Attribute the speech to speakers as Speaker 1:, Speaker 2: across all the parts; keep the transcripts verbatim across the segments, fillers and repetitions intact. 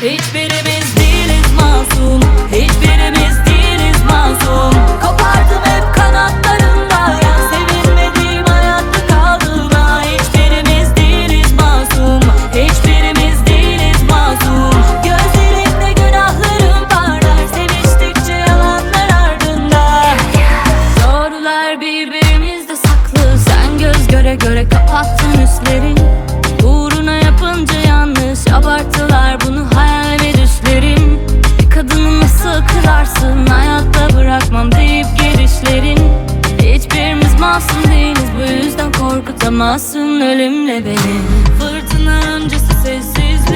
Speaker 1: Hiçbirimiz değiliz masum, hiçbirimiz değiliz masum. Kopardım hep kanatlarımda, sevilmediğim hayatta kaldım ha. Hiçbirimiz değiliz masum, hiçbirimiz değiliz masum. Gözlerinde günahlarım parlar, seviştikçe yalanlar ardında. Doğrular birbirimizde saklı, sen göz göre göre kapattın üstleri. Uğruna yapınca yanlış, abarttılar bunu hayal ve düşlerin. Bir kadını nasıl kırarsın, hayatta bırakmam deyip girişlerin. Hiçbirimiz masum değiliz, bu yüzden korkutamazsın ölümle beni. Fırtına öncesi sessizlik,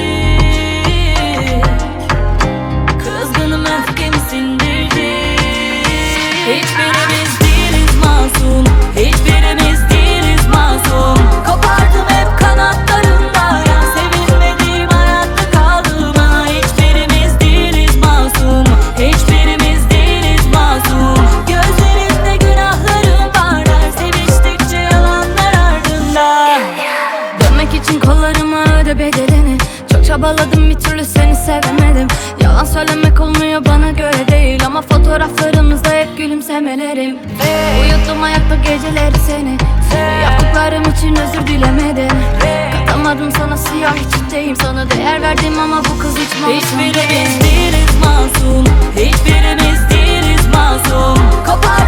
Speaker 1: kızgınım öfkemi sindirdi. Hiçbirimiz değiliz masum, hiçbirimiz değiliz masum. Kopardım hep kanatlarımda, sevilmediğim hayatta kaldım ha. Hiçbirimiz değiliz masum, hiçbirimiz değiliz masum. Gözlerinde günahlarım parlar, seviştikçe yalanlar ardında. Dönmek için kollarıma öde bedelini. Çok çabaladım, bir türlü seni sevemedim. Yalan söylemek olmuyor bana göre değil, ama fotoğraflarımızda hep gülümsemelerim. Uyuttum ayakta geceleri seni, yaptıklarım için özür dilemedim. Katamadım sana, siyah içindeyim, sana değer verdim ama bu kız hiç masum. Hiçbirimiz değiliz masum, hiçbirimiz değiliz masum. Kopar